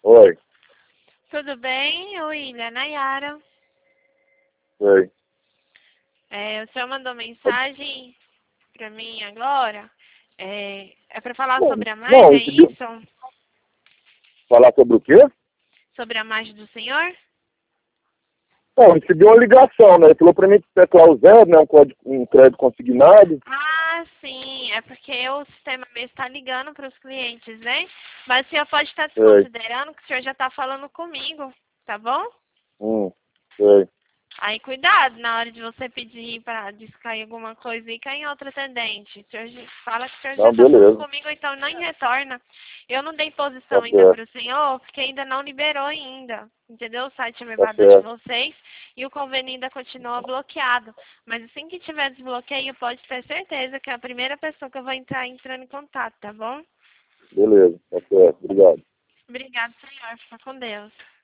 Oi, Tudo bem, William? Nayara. oi. O senhor mandou mensagem para mim agora. É para falar sobre a Não, margem, é isso? falar sobre o quê? Sobre a margem do senhor? Não, recebi uma ligação, né? Ele falou pra mim que teclar o zero, né? Um crédito consignado. Ah, sim. É porque o sistema mesmo está ligando para os clientes, né? Mas o senhor pode estar Sei. desconsiderando que o senhor já está falando comigo, tá bom? Sei. Aí cuidado na hora de você pedir para descair alguma coisa e cair em outra atendente. O senhor fala que o senhor já Não, está falando beleza. comigo, então nem retorna. Eu não dei Tá posição ainda certo, para o senhor, porque ainda não liberou ainda. Entendeu? O site tá elevador de certo. vocês e o convênio ainda continua bloqueado. Mas assim que tiver desbloqueio, pode ter certeza que é a primeira pessoa que eu vou entrar entrando em contato, tá bom? Beleza, tá certo. Obrigado. Obrigada, senhor. Fica com Deus.